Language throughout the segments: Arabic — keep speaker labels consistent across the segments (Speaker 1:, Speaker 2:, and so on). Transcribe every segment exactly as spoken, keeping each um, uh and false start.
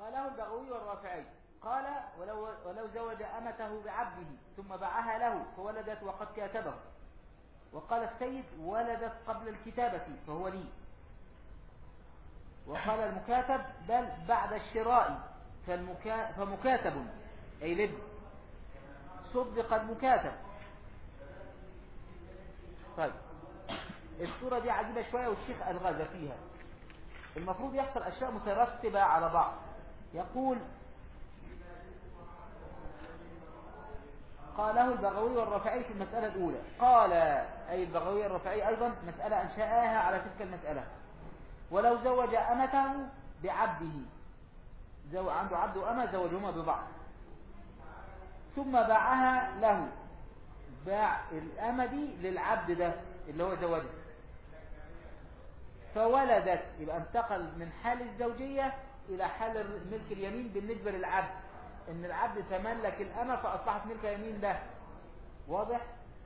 Speaker 1: قاله البغوي والرافعي قال ولو, ولو زوج أمته بعبده ثم باعها له فولدت وقد كاتبه. وقال السيد ولدت قبل الكتابة فهو لي. وقال المكاتب بل بعد الشراء فالمكا... فمكاتب أي لب صدق المكاتب. طيب الصورة دي عجيبة شوية والشيخ ألغاز فيها. المفروض يحصل أشياء مترتبة على بعض. يقول قاله البغوي والرافعي في المسألة الأولى. قال أي البغوي والرافعي أيضا مسألة أنشأها على تلك المسألة. ولو زوج أمته بعبده زو عنده عبد وأمة زوجهما ببعض ثم باعها له باع الأمة دي للعبد ده اللي هو زوجه فولدت يبقى انتقل من حال الزوجية إلى حال ملك اليمين بالنسبة للعبد إن العبد تملك الأمة فأصبحت ملك يمين له. واضح؟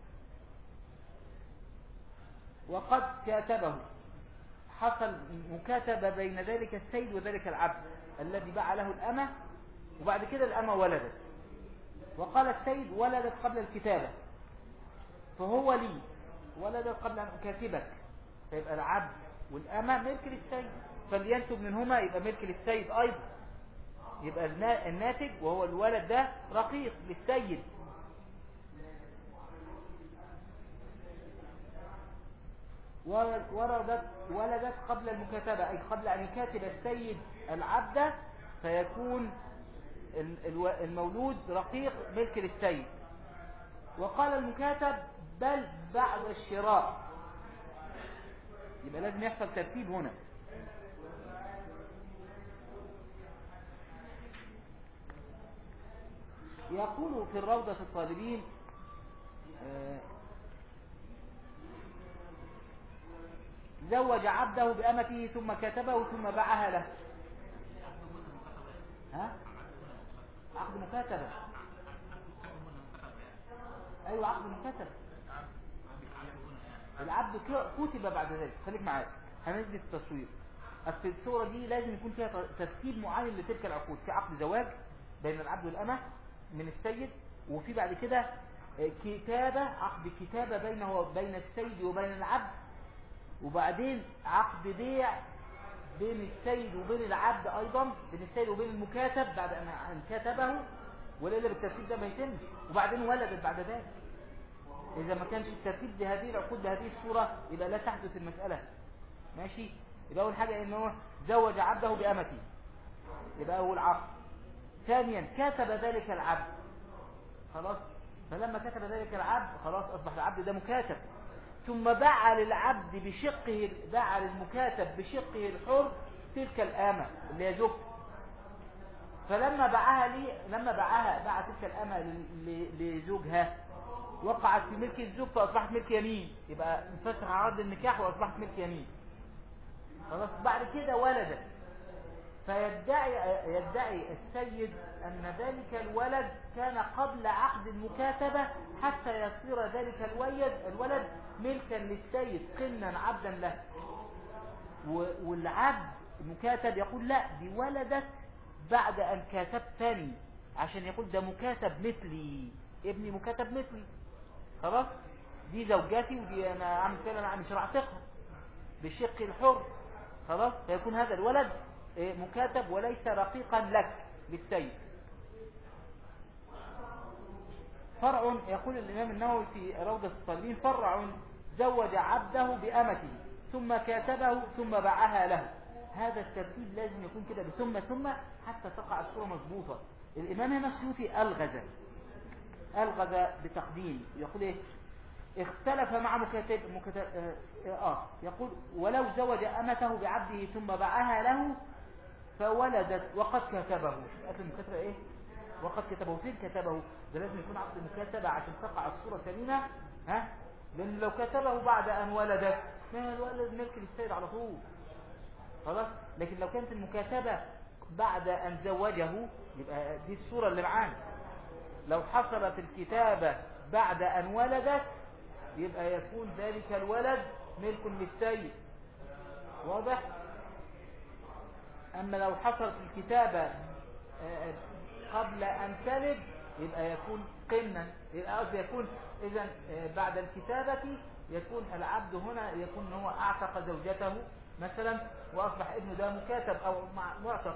Speaker 1: وقد كاتبه حصل مكاتبة بين ذلك السيد وذلك العبد الذي باع له الأمة وبعد كده الأمة ولدت. وقال السيد ولدت قبل الكتابة فهو لي ولدت قبل أن أكاتبك فيبقى العبد والأمة ملك للسيد فلينتج منهما يبقى ملك للسيد أيضا. يبقى الناتج وهو الولد ده رقيق للسيد. وردت ولدت قبل المكاتبة أي قبل أن يكاتب السيد العبد فيكون المولود رقيق ملك للسيد. وقال المكاتب بل بعد الشراء يبقى لازم يحصل ترتيب هنا. يقول في الروضة الطالبين زوج عبده بأمته ثم كتبه ثم باعها له. ها؟ عقد مكاتبة. ايوه عقد مكاتبة. العبد كتب بعد ذلك. خليك معايا هنثبت التصوير. في الصورة دي لازم يكون فيها ترتيب معين لتلك العقود. في عقد زواج بين العبد والأمة من السيد وفي بعد كده كتابة عقد كتابة بينه وبين السيد وبين العبد وبعدين عقد بيع بين السيد وبين العبد أيضا بين السيد وبين المكاتب بعد أن كتبه ولا بالترتيب ده ما يتمش وبعدين ولدت بعد ذلك. إذا ما كانش الترتيب بهذه العقود بهذه الصورة يبقى لا تحدث المسألة. ماشي. يبقى أول حاجة إنه زوج عبده بأمته يبقى أول عقد. ثانيا كتب ذلك العبد خلاص فلما كتب ذلك العبد خلاص أصبح العبد ده مكاتب ثم باع للعبد بشقه باع للمكاتب بشقه الحر تلك الآمة اللي هي زوجته فلما باعها لي لما باعها باع تلك الآمة لزوجها وقعت في ملك الزوج فأصبحت ملك يمين يبقى انفسخ عقد النكاح وأصبحت ملك يمين خلاص. بعد كده ولدت فيدعي يدعي السيد أن ذلك الولد كان قبل عقد المكاتبة حتى يصير ذلك الولد الولد ملكا للسيد قنا عبدا له. والعبد المكاتب يقول لا دي ولدت بعد أن كاتبتني عشان يقول ده مكاتب مثلي ابني مكاتب مثلي خلاص دي زوجاتي ودي أنا عم كده أنا مش رعتقها بالشق الحر خلاص فيكون هذا الولد مكاتب وليس رقيقا لك للسيد. فرع يقول الإمام النووي في روضة الطالبين فرع زوج عبده بأمته ثم كاتبه ثم باعها له. هذا الترتيب لازم يكون كده ثم ثم حتى تقع الصورة مضبوطة. الإمام هنا السيوطي ألغز ألغز بتقديم يقول إيه اختلف مع مكاتب مكاتب آه, آه يقول ولو زوج أمته بعبده ثم باعها له فولدت وقد كتبه. قبل المكاتبة إيه وقد كتبه فين كتبه ده لازم يكون عقد المكاتبة عشان تقع الصورة سليمة. ها لأن لو كتبه بعد أن ولدت كان الولد ملك للسيد على طول خلاص. لكن لو كانت المكاتبة بعد أن زوجه يبقى دي الصورة اللي معانا. لو حصلت الكتابة بعد أن ولدت يبقى يكون ذلك الولد ملك للسيد واضح. أما لو حصلت الكتابة قبل أن تلد يبقى يكون قنا، يبقى قصدي يكون إذا بعد الكتابة يكون العبد هنا يكون هو أعتق زوجته مثلا وأصبح ابنه ده مكاتب أو معتق.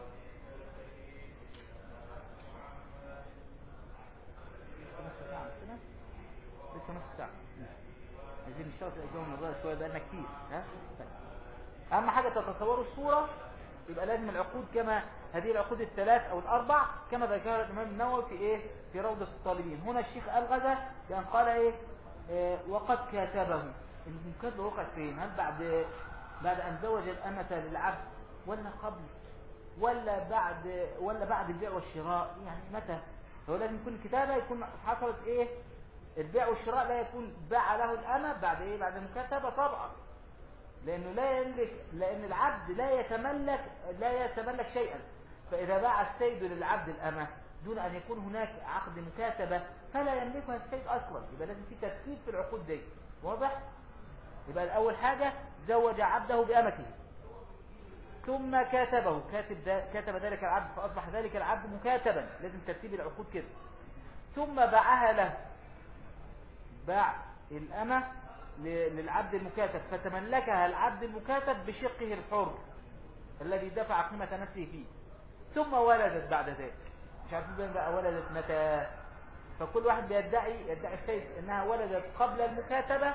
Speaker 1: لسه نص ساعة عايزين نشتغل في الأجواء الموضوع شوية بقالنا كتير. ها أهم حاجة تتصوروا الصورة، يبقى لازم العقود كما هذه العقود الثلاث أو الأربع كما ذكر الإمام النووي في إيه في روضة الطالبين. هنا الشيخ ألغز لأن قال إيه آه وقد كاتبه. المكاتبة وقعت فين؟ هل بعد بعد أن زوج الأمة للعبد ولا قبل ولا بعد ولا بعد البيع والشراء؟ يعني متى؟ هو لازم يكون الكتابة يكون حصلت إيه البيع والشراء، لا يكون باع له الأمة بعد إيه بعد المكاتبة طبعا، لأنه لا يملك، لأن العبد لا يتملك لا يتملك شيئا. فإذا باع السيد للعبد الأمة دون أن يكون هناك عقد مكاتبة فلا يملكها السيد أصلا. يبقى لازم في ترتيب في العقود دي. واضح؟ يبقى أول حاجة زوج عبده بأمته ثم كاتبه، كاتب كاتب ذلك العبد فأصبح ذلك العبد مكاتبا، لازم ترتيب العقود كده. ثم باعها له، باع الأمة للعبد المكاتب فتملكها العبد المكاتب بشقه الحر الذي دفع قيمة نفسه فيه، ثم ولدت بعد ذلك. مش عارفين بقى ولدت متى، فكل واحد بيدعي يدعي السيد انها ولدت قبل المكاتبة،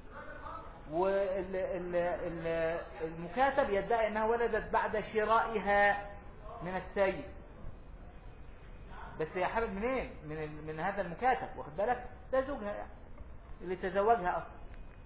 Speaker 1: والمكاتب يدعي انها ولدت بعد شرائها من السيد. بس هي حامل منين؟ من من هذا المكاتب، واخد بالك؟ ده زوجها يعني اللي تزوجها اصلا.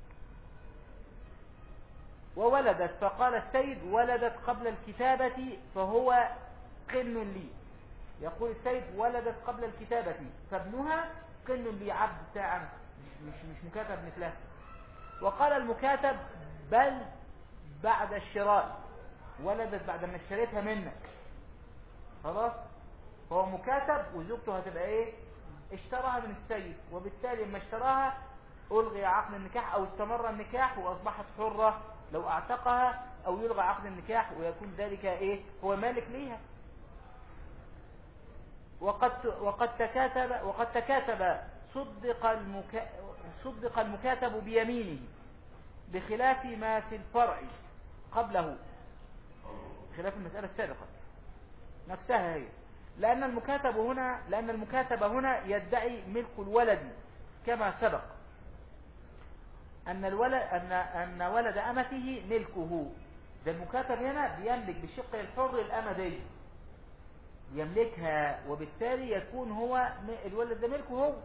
Speaker 1: وولدت فقال السيد ولدت قبل الكتابة فهو قن لي. يقول السيد ولدت قبل الكتابة فابنها قن لي، عبد بتاعا مش مش مكاتب مثلها. وقال المكاتب بل بعد الشراء، ولدت بعد ما اشتريتها منك خلاص، هو مكاتب وزوجته هتبقى ايه اشتراها من السيد، وبالتالي لما اشتراها ألغي عقد النكاح أو استمر النكاح وأصبحت حرة لو اعتقها، أو يلغى عقد النكاح ويكون ذلك ايه هو مالك ليها. وقد وقد تكاتب وقد تكاتب صدق المكا صدق المكاتب بيمينه بخلاف ما في الفرع قبله، خلاف المسألة السابقة نفسها هي، لأن المكاتب هنا لأن المكاتب هنا يدعي ملك الولد كما سبق أن الولد أن أن ولد أمته ملكه. ده المكاتب هنا بيملك بشقه الحر الأمة دي، يملكها، وبالتالي يكون هو الولد ده ملكه هو،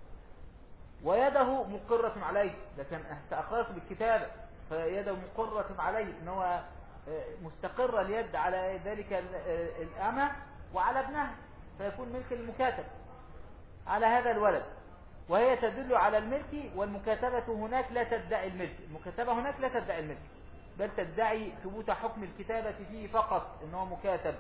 Speaker 1: ويده مقرة عليه. ده كان تأخرت بالكتابة فيده مقرة عليه ان هو مستقرة اليد على ذلك الأمة وعلى ابنها، فيكون ملك المكاتب على هذا الولد، وهي تدل على الملك. والمكاتبة هناك لا تدعي الملك، المكاتبة هناك لا تدعي الملك، بل تدعي ثبوت حكم الكتابة فيه فقط انه مكاتب.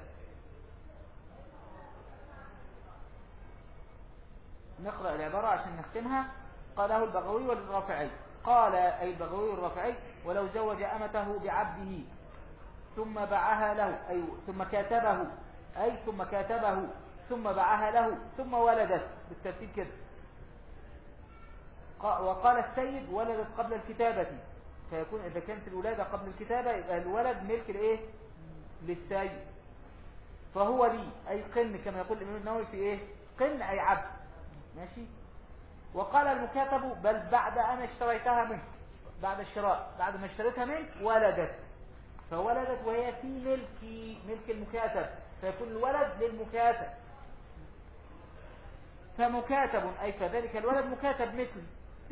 Speaker 1: نقرأ العبارة عشان نختمها. قاله البغوي والرافعي، قال أي البغوي والرافعي ولو زوج أمته بعبده ثم باعها له، أي ثم كاتبه أي ثم كاتبه ثم باعها له ثم ولدت بالترتيب كده. وقال السيد ولدت قبل الكتابة، فيكون إذا كانت الولادة قبل الكتابة يبقى الولد ملك لإيه للسيد، فهو لي أي قن كما يقول الإمام النووي في إيه قن أي عبد ماشي. وقال المكاتب بل بعد أن اشتريتها منك، بعد الشراء بعد ما اشتريتها منك ولدت، فولدت وهي في ملك ملك المكاتب، فيكون الولد للمكاتب. فمكاتب أي فذلك الولد مكاتب مثل.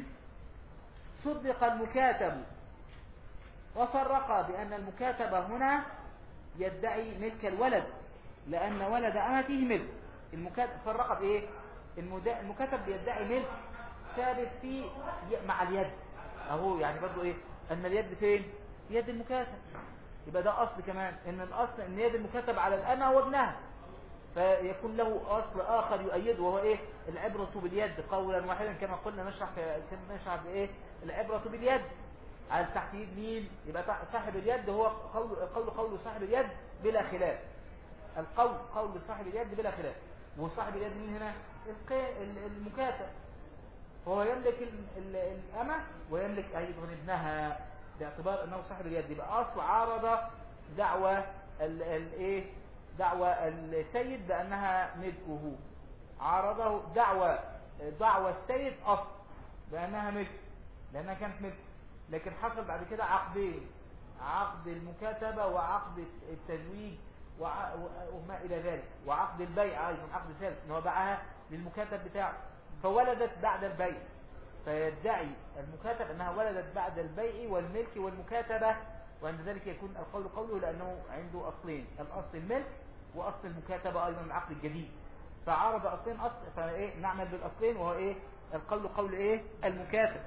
Speaker 1: صدق المكاتب وفرق بأن المكاتب هنا يدعي ملك الولد لأن ولد أمته ملك المكاتب. فرق بإيه؟ المكاتب بيدعي ملك ثابت في مع اليد اهو، يعني برضو ايه ان اليد فين يد المكاتب، يبقى ده اصل كمان ان الاصل ان يد المكاتب على الامه وابنها، فيكون له اصل اخر يؤيده وهو ايه العبرة باليد قولا واحدا كما قلنا نشرح نشرح بايه العبرة باليد على تحديد مين، يبقى صاحب اليد هو قول قول قول صاحب اليد بلا خلاف. القول قول صاحب اليد بلا خلاف. وصاحب اليد مين هنا؟ المكاتب، فهو يملك الأمة ويملك أيضا ابنها باعتبار أنه صاحب اليد. يبقى أصل عارض دعوة الايه دعوة السيد بأنها ملكه، عارضه دعوة دعوة السيد أصل بأنها ملك لأنها كانت ملك، لكن حصل بعد كده عقدين، عقد المكاتبة وعقد التزويج وما إلى ذلك، وعقد البيع أيضا عقد ثالث إن هو باعها للمكاتب بتاعه، فولدت بعد البيع، فيدعي المكاتب أنها ولدت بعد البيع والملك والمكاتبة، وعند ذلك يكون القول قوله لأنه عنده أصلين، الأصل الملك وأصل المكاتبة أيضا العقد الجديد، فعرض أصلين أصل فإيه نعمل بالأصلين، وهو إيه القول قول إيه المكاتب.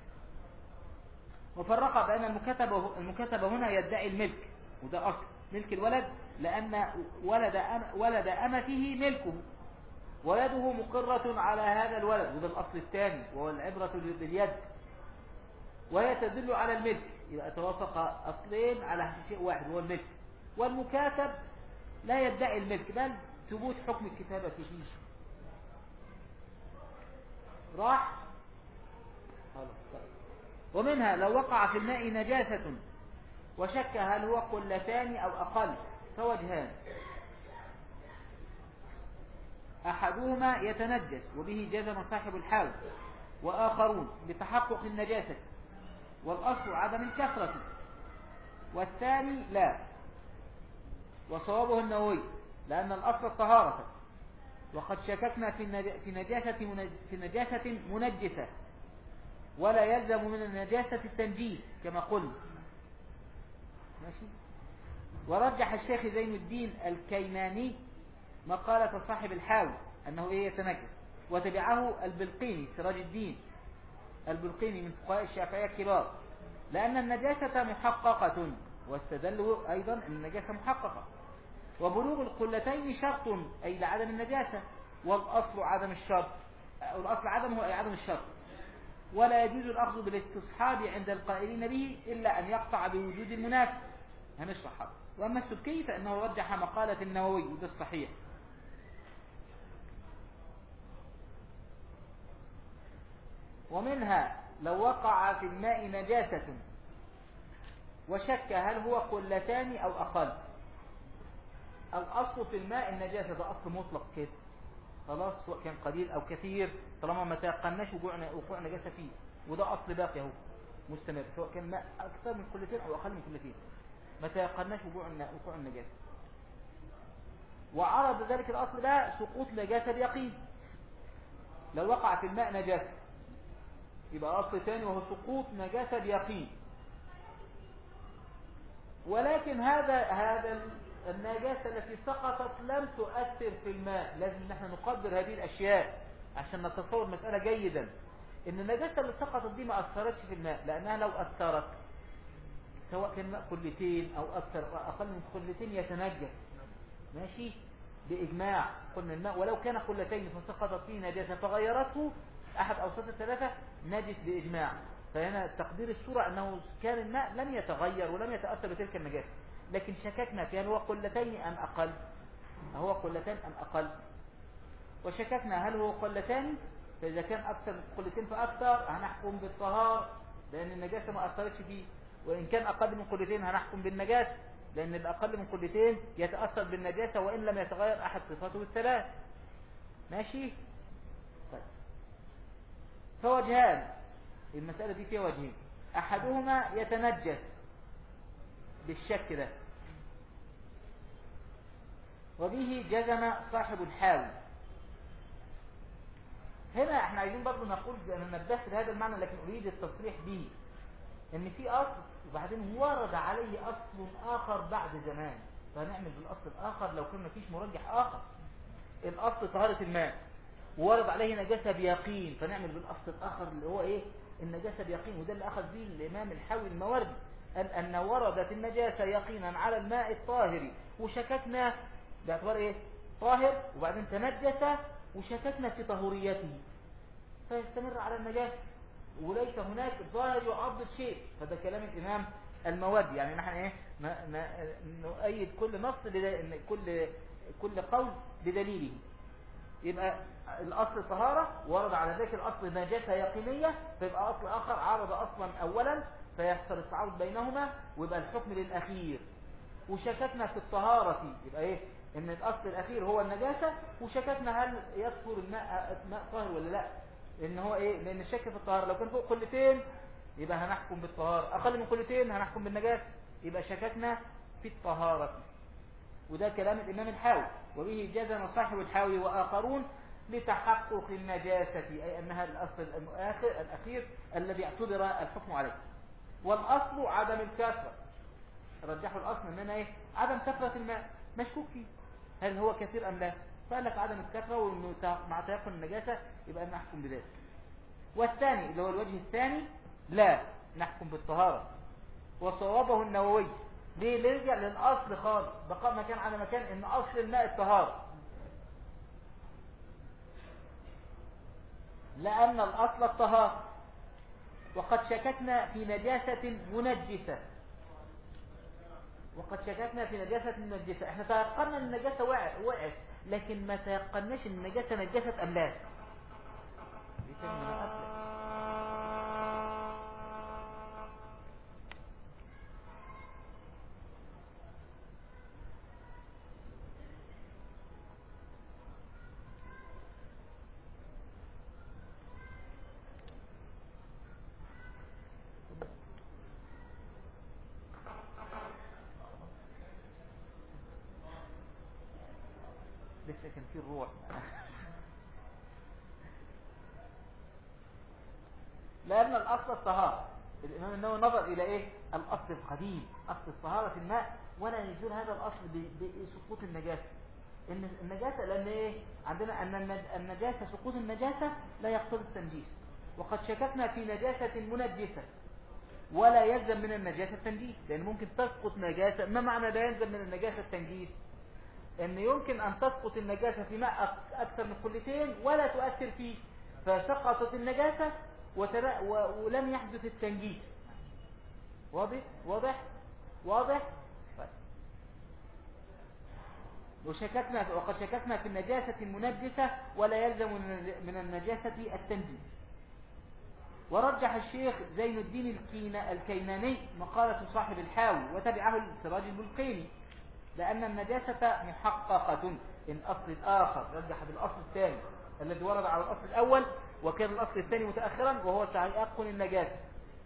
Speaker 1: وفرق بأن المكاتبة المكاتبة هنا يدعي الملك، وده أصل ملك الولد لأن ولد أم ولد أمته ملكه، ولده مقرة على هذا الولد، وده الأصل الثاني وهو العبرة باليد، وهي تدل على الملك. يبقى توافق أصلين على شيء واحد وهو الملك. والمكاتب لا يدعي الملك بل ثبوت حكم الكتابة فيه. راح ومنها لو وقع في الماء نجاسة وشك هل هو قلتان أو أقل فوجهان، أحدهما يتنجس وبه جزم صاحب الحال، وآخرون بتحقق النجاسة والأصل عدم الكثرة، والثاني لا، وصوابه النووي لأن الأصل الطهارة، وقد شككنا في نجاسة في نجاسة منجسة ولا يلزم من النجاسة التنجيس كما قلنا. ماشي. ورجح الشيخ زين الدين الكيماني مقالة صاحب الحاوي أنه إيه يتنجس، وتبعه البلقيني سراج الدين البلقيني من فقهاء الشافعية الكبار لأن النجاسة محققة، واستدلوا أيضا أن النجاسة محققة، وبلوغ القلتين شرط أي لعدم النجاسة، والأصل عدم الشرط، والأصل عدمه أي عدم الشرط، ولا يجوز الأخذ بالاستصحاب عند القائلين به إلا أن يقطع بوجود المنافي هنشرح هذا. وأما السبكي فإنه رجح مقالة النووي وده الصحيح. ومنها لو وقع في الماء نجاسة وشك هل هو قلتان أو أقل. الأصل في الماء النجاسة، ده أصل مطلق كده خلاص، سواء كان قليل أو كثير طالما ما تيقناش وقوع نجاسة فيه، وده أصل باقي اهو مستمر، سواء كان ماء أكثر من قلتين أو أقل من قلتين ما تيقناش وقوع النجاسة. وعرض ذلك الأصل ده سقوط نجاسة بيقين. لو وقع في الماء نجاسة يبقى أصل ثاني وهو سقوط نجاسة بيقين، ولكن هذا هذا النجاسة التي سقطت لم تؤثر في الماء. لازم نحن نقدر هذه الأشياء عشان نتصور المسألة جيدا، إن النجاسة اللي سقطت دي ما أثرتش في الماء، لأنها لو أثرت سواء كان ماء قلتين أو أكثر أقل من قلتين يتنجس. ماشي بإجماع قلنا الماء ولو كان قلتين فسقطت فيه نجاسة فغيرته أحد أوساط الثلاثة نجس بإجماع. فهنا تقدير الصورة أنه كان الماء لم يتغير ولم يتأثر بتلك النجاسة، لكن شككنا في هل هو قلتين أم أقل، هو قلتين أم أقل، وشككنا هل هو قلتان، فإذا كان أكثر من قلتين فأكثر هنحكم بالطهار لأن النجاسة ما أثرتش فيه، وإن كان أقل من قلتين هنحكم بالنجاسة لأن الأقل من قلتين يتأثر بالنجاسة وإن لم يتغير أحد صفاته الثلاث. ماشي. طيب. فوجهان، المسألة دي فيها وجهين، أحدهما يتنجس بالشك ده وبه جزم صاحب الحاوي. هنا احنا عايزين برضو نقول أن نبدأ هذا المعنى، لكن أريد التصريح به ان في اصل وبعدين ورد عليه اصل اخر بعد زمان، فهنعمل بالاصل الاخر لو كان مفيش مرجح اخر. الاصل طهارة الماء ورد عليه نجاسة بيقين، فنعمل بالاصل الاخر اللي هو ايه النجاسة بيقين، وده اللي اخذ به الامام الحاوي الموردي، قال ان وردت النجاسة يقينا على الماء الطاهر وشككنا باعتبار ايه طاهر، وبعدين تنجس وشككنا في طهوريته فيستمر على النجاسة وليس هناك ظاهر يعضد شيء. فده كلام الإمام الموردي، يعني نحن ايه نؤيد كل نص، كل كل قول بدليله. يبقى الأصل طهارة ورد على ذلك الأصل نجاسة يقينية، فيبقى أصل آخر عرض أصلا أولا فيحصل التعارض بينهما ويبقى الحكم للأخير. وشككنا في الطهارة يبقى إيه؟ إن الأصل الأخير هو النجاسة، وشككنا هل يطهر الماء ماء طاهر ولا لا، لأن هو إيه؟ لأن الشك في الطهارة لو كان فوق قلتين يبقى هنحكم بالطهارة، أقل من قلتين هنحكم بالنجاسة، يبقى شككنا في الطهارة. وده كلام الإمام الحاوي، وبه جزم صاحب الحاوي وآخرون لتحقق النجاسة، أي أنها الأصل الآخر الأخير الذي اعتبر الحكم عليه. والأصل عدم الكثرة، رجحوا الأصل أننا إيه؟ عدم كثرة الماء مشكوك فيه، هل هو كثير أم لا؟ فقال لك عدم الكثرة وإنه مع تيقن النجاسة يبقى نحكم بذلك. والثاني اللي هو الوجه الثاني لا نحكم بالطهارة، وصوابه النووي. ليه؟ نرجع للأصل خالص، بقاء مكان على مكان، إن أصل الماء الطهارة، لأن الأصل الطهارة. وقد شككنا في نجاسة منجسة وقد شككنا في نجاسة منجسة احنا تيقنا ان النجاسة وقعت، لكن ما تيقناش ان النجاسة نجست أم لا. لسه كان في الروح. لأن الأصل الطهارة، الإمام النووي نظر إلى إيه؟ الأصل القديم، أصل الطهارة في الماء، ولا يزول هذا الأصل بسقوط النجاسة. إن النجاسة لأن إيه؟ عندنا أن النجاسة سقوط النجاسة لا يقتضي التنجيس، وقد شككنا في نجاسة منجسة، ولا يلزم من النجاسة التنجيس، لأن ممكن تسقط نجاسة. ما معنى لا يلزم من النجاسة التنجيس؟ ان يمكن ان تسقط النجاسة في ماء اكثر من قلتين ولا تؤثر فيه، فسقطت النجاسة وتر... و... ولم يحدث التنجيس. واضح واضح واضح طيب. وشككنا وقد شككنا في النجاسة المنجسة ولا يلزم من النجاسة التنجيس. ورجح الشيخ زين الدين الكينا... الكيناني مقالة صاحب الحاوي وتبعه السراج البلقيني، لأن النجاسة محققة. إن أصل الآخر رجح بالأصل الثاني الذي ورد على الأصل الأول، وكان الأصل الثاني متأخرا وهو تيقن النجاسة.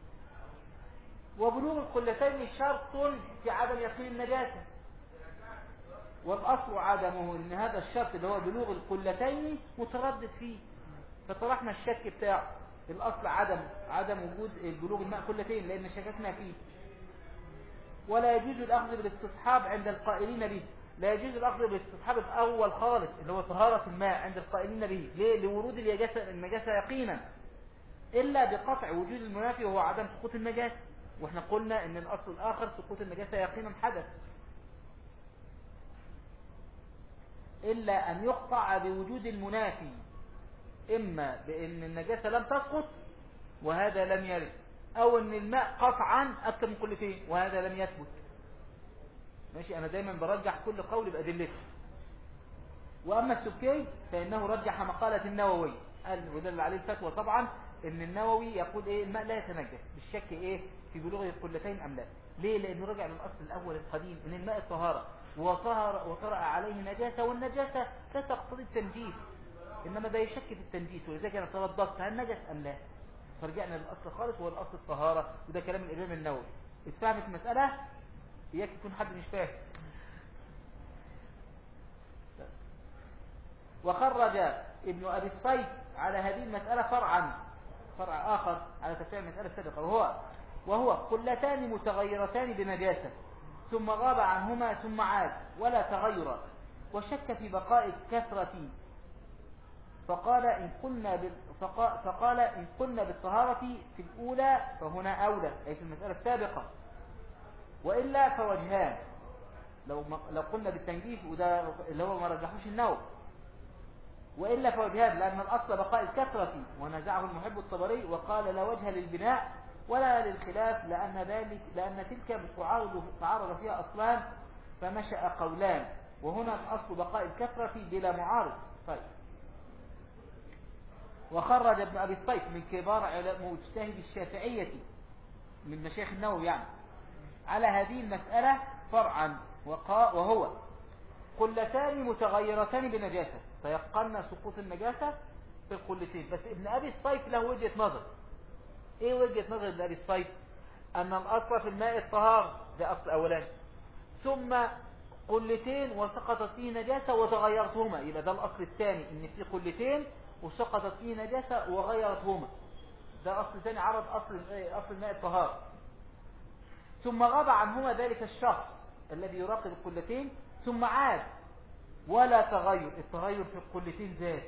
Speaker 1: وبلوغ القلتين شرط في عدم يقين النجاسة، والأصل عدمه، إن هذا الشرط اللي هو بلوغ القلتين متردد فيه، فطرحنا الشك بتاعه. الأصل عدم عدم وجود بلوغ الماء قلتين لأن شككنا فيه. ولا يجوز الأخذ بالاستصحاب عند القائلين به، لا يجوز الأخذ بالاستصحاب الأول خالص اللي هو طهارة الماء عند القائلين به. ليه؟ لورود النجاسة النجاسة يقينا، إلا بقطع وجود المنافي وهو عدم سقوط النجاسة. واحنا قلنا ان الأصل الآخر سقوط النجاسة يقينا حدث، إلا أن يقطع بوجود المنافي، إما بأن النجاسة لم تسقط وهذا لم يرد، أو أن الماء قطعا أكثر من قلتين وهذا لم يثبت. ماشي، أنا دايما برجح كل قول بأدلته. وأما السبكي فإنه رجح مقالة النووي، قال ودل عليه الفتوى طبعا ان النووي يقول ايه؟ الماء لا يتنجس بالشك ايه في بلوغ القلتين ام لا. ليه؟ لانه رجع للاصل الاول القديم من الماء الطهارة، وطهر وطرأ عليه نجاسة، والنجاسة لا تقتضي التنجيس، انما ده يشك في التنجيس، ولذلك انا ترددت هل نجس ام لا، فرجعنا للاصل خالص وهو الاصل الطهارة. وده كلام الامام النووي. اتفهمت المسألة؟ اياك يكون حد مش فاهم. وخرج ابن ابي الصيد على هذه المسألة فرعا فرع آخر على تفسير المسألة السابقة، وهو وهو قلتان متغيرتان بنجاسة ثم غاب عنهما ثم عاد ولا تغير، وشك في بقاء الكثرة، فقال إن قلنا بال... فقال... فقال إن قلنا بالطهارة في الأولى فهنا أولى، أي في المسألة السابقة، وإلا فوجهان. لو ما... لو قلنا بالتنجيس وده اللي هو ما رجحوش النووي، وإلا فوجهان، لأن الأصل بقاء الكثرة، ونزعه المحب الطبري وقال لا وجه للبناء ولا للخلاف، لأن ذلك لأن تلك تعارض تعارض فيها أصلان فنشأ قولان، وهنا الأصل بقاء الكثرة بلا معارض. طيب. وخرج ابن أبي الصيف من كبار مجتهد الشافعية من مشايخ النووي يعني على هذه المسألة فرعا، وهو قلتان متغيرتان بنجاسة تيقن سقوط النجاسة في القلتين. بس ابن أبي الصيف له وجهة نظر. ايه وجهة نظر ابن أبي الصيف؟ أن الأصل في الماء الطهارة، ده أصل أولاني، ثم قلتين وسقطت فيه نجاسة وتغيرتهما، يبقى ده الأصل الثاني، إن في قلتين وسقطت فيه نجاسة وغيرتهما، ده أصل ثاني عرض أصل أصل الماء الطهارة. ثم غاب عنهما ذلك الشخص الذي يراقب القلتين ثم عاد ولا تغير، التغير في القلتين زاد،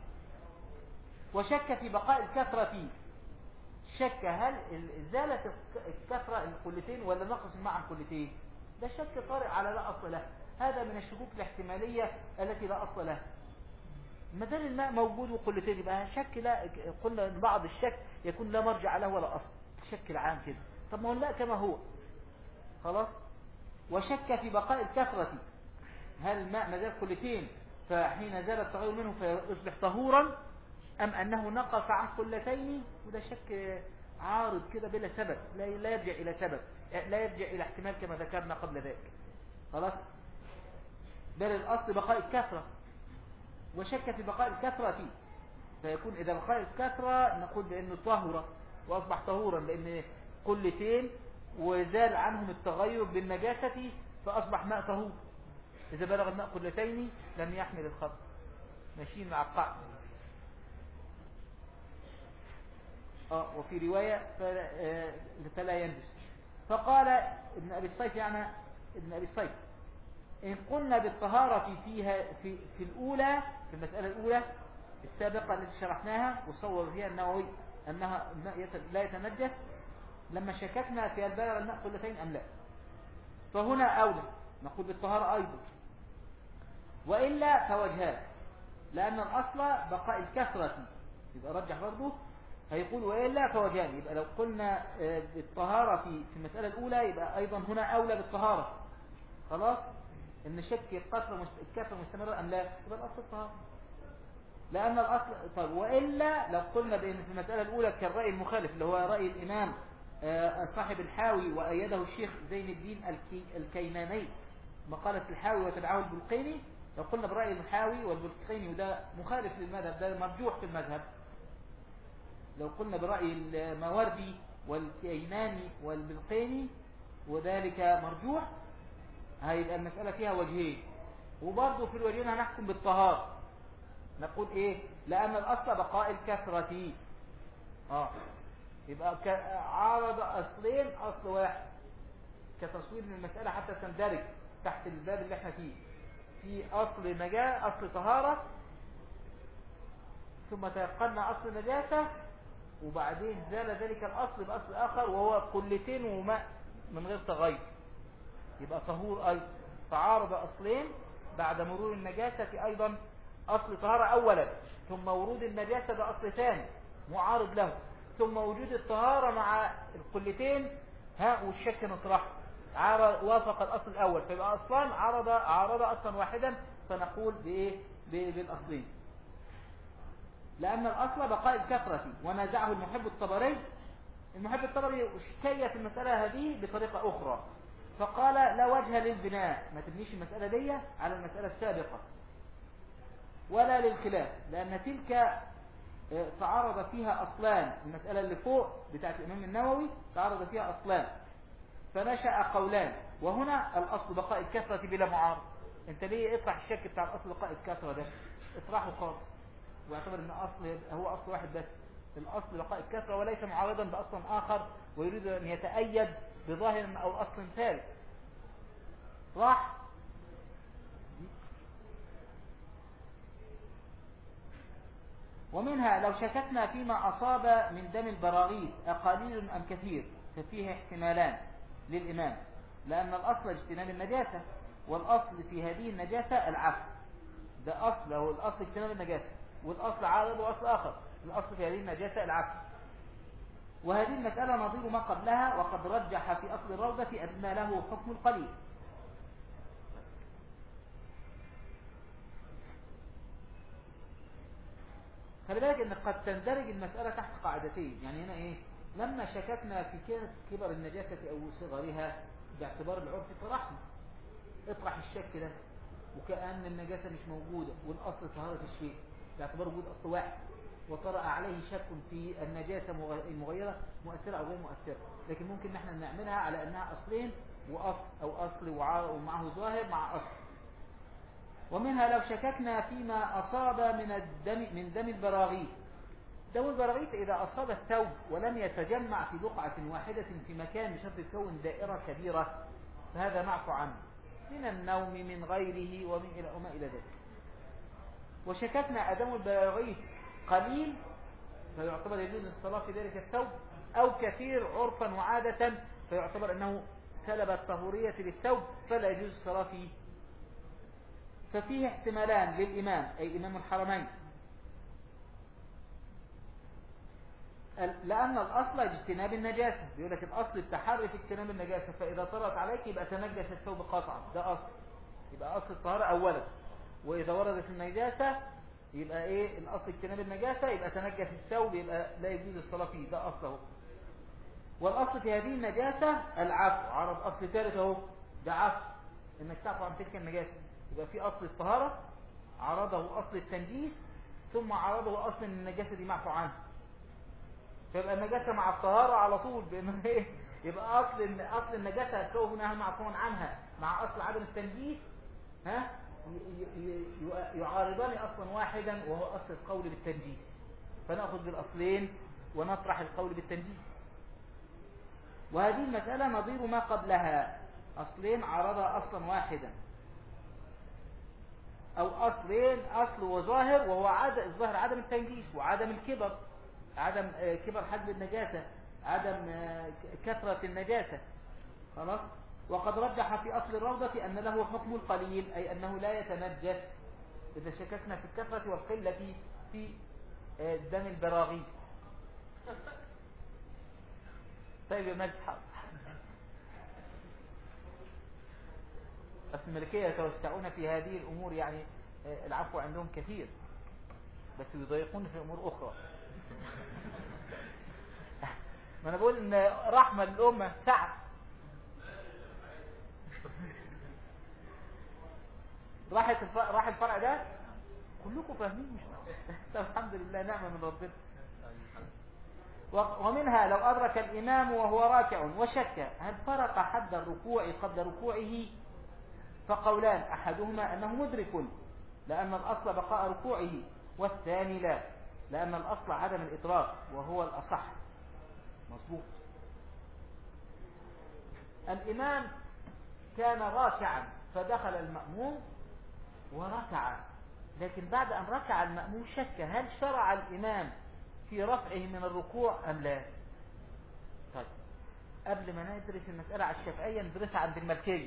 Speaker 1: وشك في بقاء الكثرة فيه. شك هل زالت الكثرة القلتين ولا نقص الماء عن قلتين؟ ده شك طارئ على لا أصل له. هذا من الشكوك الاحتمالية التي لا أصل لها. ما دام الماء موجود وقلتين يبقى شك، لا قلنا بعض الشك يكون لا مرجع له ولا أصل، الشك العام كده. طب ما هو الماء كما هو خلاص. وشك في بقاء الكثرة، هل الماء ما زال قلتين فحين زال التغير منه فيصبح طهورا، أم أنه نقص عن قلتين؟ وده شك عارض كده بلا سبب، لا يرجع إلى سبب، لا يرجع إلى احتمال كما ذكرنا قبل ذلك خلاص. بل الأصل بقاء الكثرة، وشك في بقاء الكثرة فيه، فيكون إذا بقاء الكثرة نقول بأنه طهورة وأصبح طهورا، لأن قلتين وزال عنهم التغير بالنجاسة فأصبح ماء طهور. إذا بلغ الماء قلتين لم يحمل الخط. ماشيين مع القاعدة. اه وفي رواية فلا, فلا ينجس. فقال ابن أبي الصيف يعني ابن أبي الصيف إن قلنا بالطهارة فيها في, في الأولى، في المسألة الأولى السابقة التي شرحناها وصور فيها النووي أنها لا يتنجس، لما شككنا في البلغ الماء قلتين أم لا، فهنا أولى نقول بالطهارة أيضا، وإلا فوجهان، لأن الأصل بقاء الكثرة، يبقى رجح برضه هيقول وإلا فوجهان. يبقى لو قلنا بالطهارة في في المسألة الأولى يبقى أيضا هنا أولى بالطهارة خلاص، إن شك الكثرة الكثرة مستمرة أم لا، يبقى الأصل الطهارة، لأن الأصل. طيب وإلا لو قلنا بأن في المسألة الأولى كالرأي المخالف اللي هو رأي الإمام صاحب الحاوي وأيده الشيخ زين الدين الكيناني مقالة الحاوي وتبعه البلقيني، لو قلنا برأي الحاوي والبلقيني وده مخالف للمذهب، ده مرجوح في المذهب، لو قلنا برأي الماوردي والكيناني والبلقيني وذلك مرجوح، هيبقى المسألة فيها وجهين، وبرضه في الوجهين هنحكم بالطهارة، نقول ايه؟ لأن الأصل بقاء الكثرة. اه يبقى عارض أصلين أصل واحد كتصوير من المسألة حتى تندرج تحت الباب اللي احنا فيه، في أصل نجاة أصل طهارة، ثم تيقنا أصل نجاسة، وبعدين زال ذلك الأصل بأصل آخر وهو قلتين وماء من غير تغير، يبقى طهور أيضا. فعارض أصلين بعد مرور النجاسة أيضا أصل طهارة أولا، ثم ورود النجاسة بأصل ثاني معارض له، ثم وجود الطهارة مع القلتين ها والشك نطرح عارض وافق الأصل الأول، فيبقى أصلان عارض عارض أصلا واحدا، فنقول بإيه؟ بالأصلين، لأن الأصل بقاء الكثرة. ونازعه المحب الطبري، المحب الطبري كيف المسألة هذه بطريقة أخرى، فقال لا وجه للبناء، ما تبنيش المسألة دي على المسألة السابقة ولا للخلاف، لأن تلك تعارض فيها أصلان، المسألة اللي فوق بتاعت الإمام النووي تعارض فيها أصلان فنشأ قولان، وهنا الأصل بقاء الكثرة بلا معارض. انت ليه اطرح الشك بتاع الأصل بقاء الكثرة ده؟ اطرحه خالص واعتبر ان أصل هو أصل واحد بس، الأصل بقاء الكثرة وليس معارضا بأصل آخر ويريد أن يتأيد بظاهر أو أصل ثالث. راح ومنها لو شككنا فيما أصاب من دم البراغيث أقليل أم كثير ففيه احتمالان للإمام، لأن الأصل اجتناب النجاسة، والأصل في هذه النجاسة العفو، ده أصل هو الأصل اجتناب النجاسة، والأصل عارض وأصل آخر، الأصل في هذه النجاسة العفو. وهذه المسألة نظير ما قبلها، وقد رجح في أصل الروضة أن له حكم القليل. خلي بالك ان قد تندرج المسألة تحت قاعدتين. يعني هنا ايه؟ لما شككنا في كبر النجاسة او صغرها باعتبار العرف طرحنا، اطرح الشك ده وكأن النجاسة مش موجودة والاصل طهارة الشيء باعتبار وجود اصل واحد، وطرأ عليه شك في النجاسة المغيرة مؤثرة او غير مؤثرة، لكن ممكن نحن نعملها على انها اصلين واصل او اصل ومعه ظاهر مع اصل. ومنها لو شككنا فيما اصاب من الدم من دم البراغيث. دم البراغيث اذا اصاب الثوب ولم يتجمع في بقعة واحدة في مكان بشرط يكون دائرة كبيرة فهذا معفو عنه من النوم من غيره ومن الى وما الى ذلك. وشككنا أدم البراغيث قليل فيعتبر يجوز الصلاة في ذلك الثوب، أو كثير عرفا وعادة فيعتبر أنه سلب الطهورية للثوب فلا يجوز الصلاة فيه. ففيه احتمالان للإمام أي إمام الحرمين، لأن الأصل اجتناب النجاسة، بيقول لك الأصل التحري في اجتناب النجاسة، فإذا طرأت عليك يبقى تنجس الثوب قطعا، ده أصل، يبقى أصل الطهارة أولا. وإذا وردت النجاسة يبقى إيه الأصل اجتناب النجاسة، يبقى تنجس الثوب، يبقى لا يجوز الصلاة فيه، ده أصله. والأصل في هذه النجاسة العفو، عرض أصل ثالث أهو، ده عفو، إنك تعفو عن تلك النجاسة. يبقى في أصل الطهارة عرضه أصل التنجيس، ثم عرضه أصل النجاسة دي معفو عنه، فيبقى النجاسة مع الطهارة على طول، بأنه إيه يبقى أصل أصل النجاسة هتكون منها معفو عنها مع أصل عدم التنجيس، ها يعارضان أصلا واحدا وهو أصل القول بالتنجيس، فنأخذ بالأصلين ونطرح القول بالتنجيس. وهذه المسألة نظير ما قبلها، أصلين عارضها أصلا واحدا، أو أصلين أصل وظاهر، وهو عدم الظاهر عدم التنجيس وعدم الكبر، عدم كبر حجم النجاسة، عدم كثرة النجاسة، خلاص. وقد رجح في أصل الروضة أن له حكم القليل، أي أنه لا يتنجس إذا شككنا في الكثرة والقلة في دم البراغيث. طيب يا مجد حق، بس الملكية يتوسعون في هذه الأمور، يعني العفو عندهم كثير بس يضيقون في أمور أخرى. ما أنا بقول إن رحمة للأمة سعة. راح راح الفرع ده كلكم فاهمين، مش طب الحمد لله نعمة من ربنا. ومنها لو أدرك الإمام وهو راكع وشك هل فرق حد الركوع قبل ركوعه، فقولان، أحدهما أنه مدرك لأن الأصل بقاء ركوعه، والثاني لا لأن الأصل عدم الإدراك وهو الأصح. مظبوط. الإمام كان راكعا فدخل المأموم وركع، لكن بعد أن ركع المأموم شك هل شرع الإمام في رفعه من الركوع أم لا. طيب قبل ما ندرس المسألة على الشافعية ندرسها عند المالكية،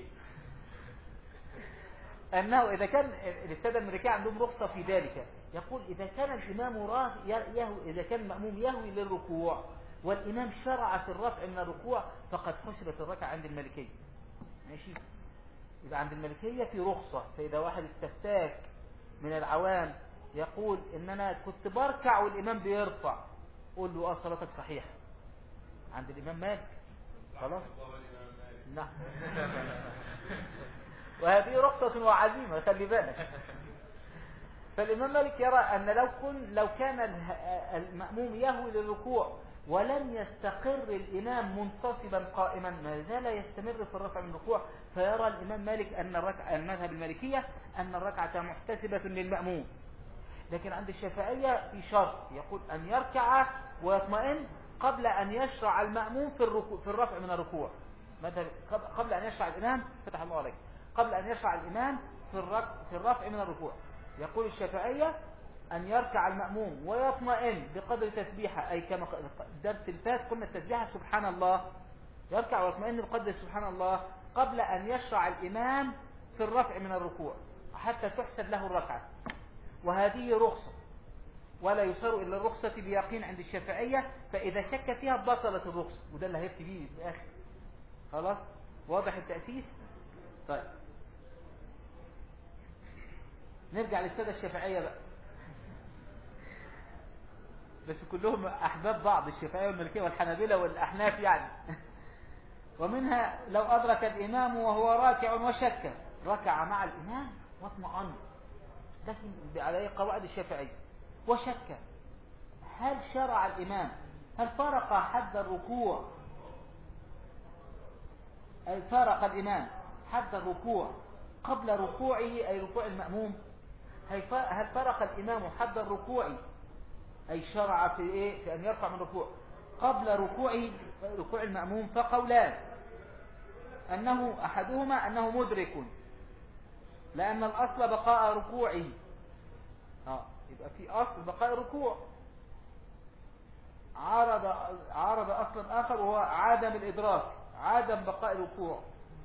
Speaker 1: أنه إذا كان السادة المالكية عندهم رخصة في ذلك، يقول إذا كان الإمام يهوي، إذا كان المأموم يهوي للركوع والإمام شرع في الرفع من الركوع فقد حسبت الركعة عند المالكية. ماشي، يبقى عند المالكية في رخصة. فإذا واحد استفتاك من العوام يقول إن أنا كنت بركع والإمام بيرفع، قول له اه صلاتك صحيحة عند الإمام مالك، خلاص. نعم. وهذه رخصة وعزيمة، خلي بالك. فالإمام مالك يرى أن لو كن لو كان المأموم يهوي للركوع ولم يستقر الإمام منتصبا قائما ما زال يستمر في الرفع من الركوع، فيرى الإمام مالك أن الركعة، المذهب المالكية أن الركعة محتسبة للمأموم. لكن عند الشافعية في شرط، يقول أن يركع ويطمئن قبل أن يشرع المأموم في الركوع في الرفع من الركوع، مثلا قبل أن يشرع الإمام، فتح الله عليك، قبل أن يشرع الإمام في الرفع في الرفع من الركوع. يقول الشافعية أن يركع المأموم ويطمئن بقدر تسبيحة، أي كما درس الفات قلنا التسبيحة سبحان الله، يركع ويطمئن بقدر سبحان الله قبل أن يشرع الإمام في الرفع من الركوع حتى تحسب له الركعة. وهذه رخصة، ولا يصار إلا الرخصة بيقين عند الشافعية، فإذا شك فيها بطلت الرخصة، وده اللي هيفتي بيه في الآخر. خلاص واضح التأسيس. طيب نرجع للسادة الشافعية بقى. بس كلهم احباب بعض، الشافعيه والمالكيه والحنابلة والاحناف يعني. ومنها لو ادرك الامام وهو راكع وشك، ركع مع الامام واطمأن، لكن على قواعد الشافعيه، وشك هل شرع الامام، هل فرق حد الركوع، أي فرق الامام حد الركوع قبل ركوعه أي ركوع المأموم، هل فرق الإمام حد الركوع أي شرع في إيه في أن يرفع من الركوع قبل ركوعه ركوع المأموم؟ فقولان، أنه أحدهما أنه مدرك، لأن الأصل بقاء ركوعه. آه يبقى في أصل بقاء الركوع، عارض عارض أصلا آخر وهو عدم الإدراك، عدم بقاء الركوع،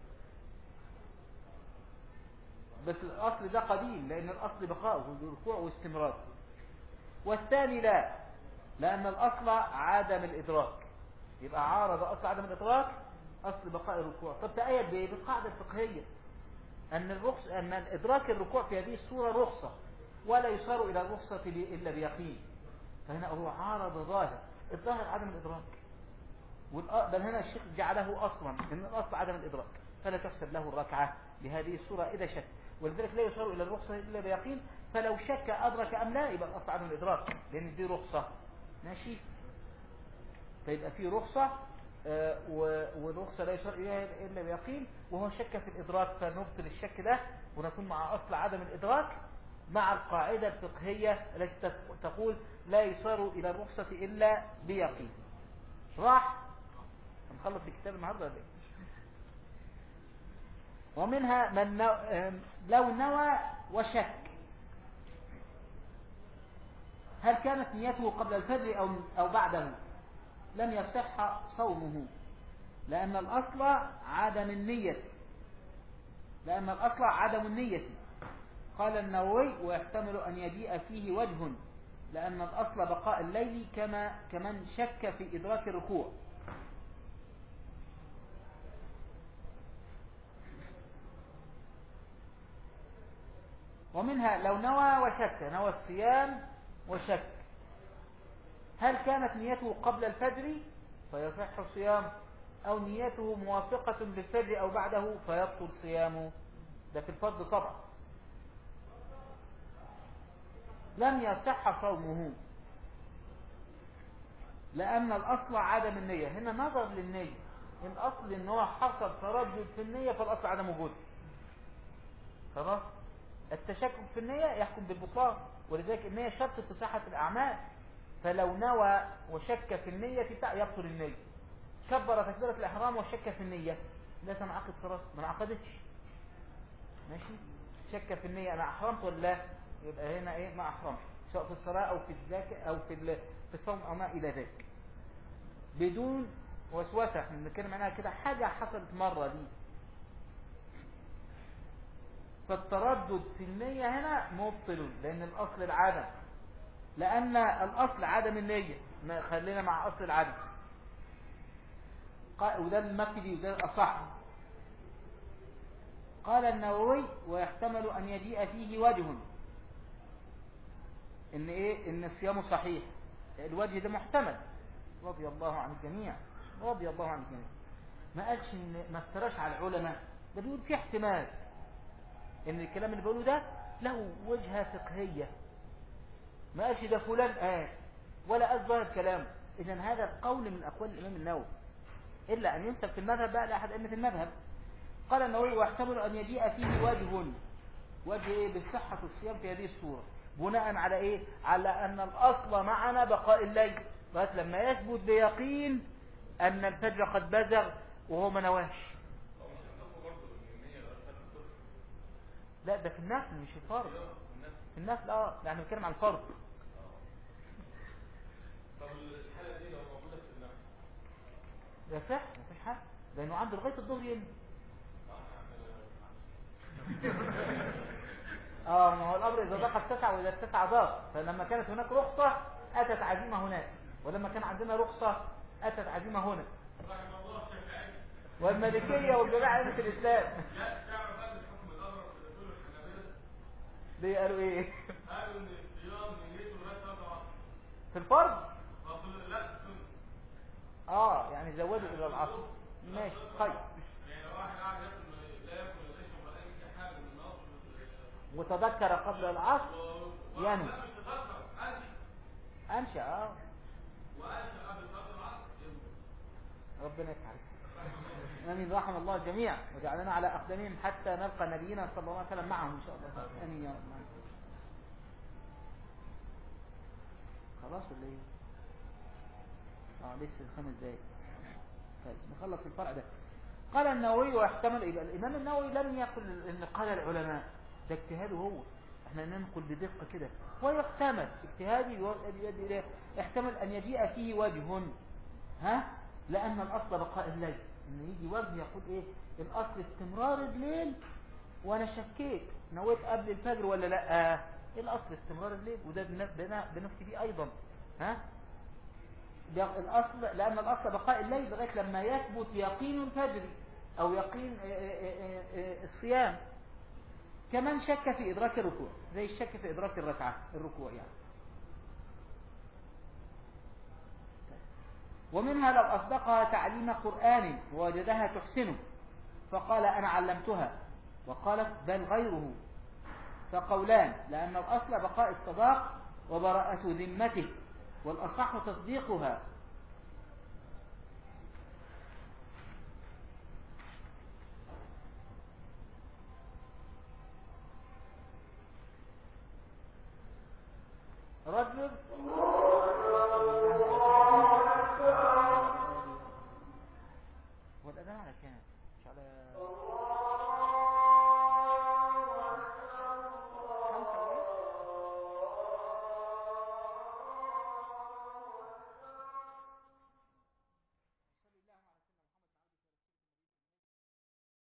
Speaker 1: بس الأصل ده قديم لأن الأصل بقاؤه الركوع واستمرار. والثاني لا، لأن الأصل عدم الإدراك، يبقى عارض أصل عدم الإدراك أصل بقاء الركوع. طب تأيد بإيه؟ بالقاعدة الفقهية أن الرخص أن إدراك الركوع في هذه الصورة رخصة، ولا يصار إلى الرخصة إلا بيقين، فهنا هو عارض ظاهر، الظاهر عدم الإدراك، بل هنا الشيخ جعله أصلا إن الأصل عدم الإدراك، فلا تحسب له الركعة بهذه الصورة إذا شك، ولذلك لا يصار إلى الرخصة إلا بيقين، فلو شك أدرك أم لا يبقى الأصل عدم الإدراك، لأن دي رخصة ماشي. فيبقى في رخصة آه والرخصة لا يصار إليها إلا بيقين، وهو شك في الإدراك فنبطل الشك ده ونكون مع أصل عدم الإدراك مع القاعدة الفقهية التي تقول لا يصار إلى الرخصة إلا بيقين. راح نخلص الكتاب النهارده ولا ايه؟ ومنها من نو... لو نوى وشك، هل كانت نيته قبل الفجر أو أو بعده لم يصح صومه، لأن الأصل عدم النية، لأن الأصل عدم النية. قال النووي ويحتمل أن يجيء فيه وجه، لأن الأصل بقاء الليل كما كمن شك في إدراك الركوع. ومنها لو نوى وشك، نوى الصيام وشك، هل كانت نيته قبل الفجر فيصح الصيام، أو نيته موافقة بالفجر أو بعده فيبطل صيامه؟ ده في الفرض طبعا لم يصح صومه، لأن الأصل عدم النية. هنا نظر للنية، الأصل إن هو حصل تردد في النية فالأصل عدم وجوده، خلاص. التشكك في النية يحكم بالبطلان، ولذلك النية شرط في صحة الأعمال، فلو نوى وشك في النية يبطل النية. كبر تكبيرة الإحرام وشك في النية لا تنعقد صلاة، ما انعقدتش ماشي. شك في النية أنا أحرمت ولا لا، يبقى هنا إيه ما أحرمت، سواء في الصلاة أو في الزكاة أو في في الصوم أو ما إلى ذلك، بدون وسوسة. احنا بنتكلم عنها كده حاجة حصلت مرة دي، فالتردد في النية هنا مبطل، لأن الأصل العدم، لأن الأصل عدم النية، خلينا مع أصل العدم، وده المكتبي وده الأصح. قال النووي ويحتمل أن يجيء فيه وجه إن إيه إن الصيام صحيح، الوجه ده محتمل، رضي الله عن الجميع، رضي الله عن الجميع. ما قالش إن ما افتراش على العلماء، ده بيقول في احتمال ان الكلام اللي بقوله ده له وجهة فقهية، ما قالش ده فلان قال ولا أظهر كلامه. إذن هذا القول من أقوال الإمام النووي، إلا أن ينسب في المذهب بقى لأحد أئمة المذهب. قال النووي ويحتمل أن يجيء فيه وجه، وجه إيه بصحة الصيام في هذه الصورة، بناء على إيه؟ على أن الأصل معنا بقاء الليل، بس لما يثبت بيقين أن الفجر قد بزغ وهو ما نواش. لا ده في النفل مش في الفرض، في النفل اه يعني بنتكلم عن الفرض.
Speaker 2: طب الحالة دي لو موجودة في النفل
Speaker 1: يصح مفيش حاجة، لأنه عنده لغاية الظهر ينزل. اه ما هو الأمر إذا ضاق اتسع وإذا اتسع ضاق، فلما كانت هناك رخصة أتت عزيمة هناك، ولما كان عندنا رخصة أتت عزيمة هنا. والمالكية والجماعة أئمة الإسلام دي قالوا ايه؟
Speaker 2: قالوا ان الصيام نيته لغايه ثلاثة عصر.
Speaker 1: في الفرض
Speaker 2: أصل لا السنة.
Speaker 1: اه يعني زودوا الى العصر. ماشي طيب.
Speaker 2: يعني لو واحد قاعد ياكل لا ياكل ولا يشرب ولا اي حاجه من النصر
Speaker 1: وتذكر قبل العصر ينوي.
Speaker 2: لا مش تذكر انشا
Speaker 1: انشا اه
Speaker 2: وانشا قبل صلاه العصر ينوي.
Speaker 1: ربنا يفعل. امين. رحم الله الجميع وجعلنا على اقدامهم حتى نلقى نبينا صلى الله عليه وسلم معهم ان شاء الله. امين يا رب. خلاص ولا ايه؟ اه لسه خمس دقايق. طيب نخلص الفرع ده. قال النووي واحتمل. يبقى الامام النووي لم يقل ان قال العلماء، ده اجتهاده هو، احنا ننقل بدقه كده. ويحتمل اجتهادي يؤدي اليه، احتمل ان يجيء فيه وجه، ها، لان الاصل بقاء الليل، ان يجي وجه يقول ايه الاصل استمرار الليل، وانا شكيت نويت قبل الفجر ولا لا. ايه الاصل استمرار الليل، وده بنفتي بيه ايضا، ها، ده الاصل، لان الاصل بقاء الليل لغايه لما يثبت يقين الفجر او يقين الصيام. كمان شك في ادراك الركوع، زي الشك في ادراك الركعه الركوع يعني. ومنها لو اصدقها تعليم قران ووجدها تحسنه فقال انا علمتها، وقالت بل غيره، فقولان، لان الاصل بقاء الصداق وبراءه ذمته، والاصح تصديقها. رجل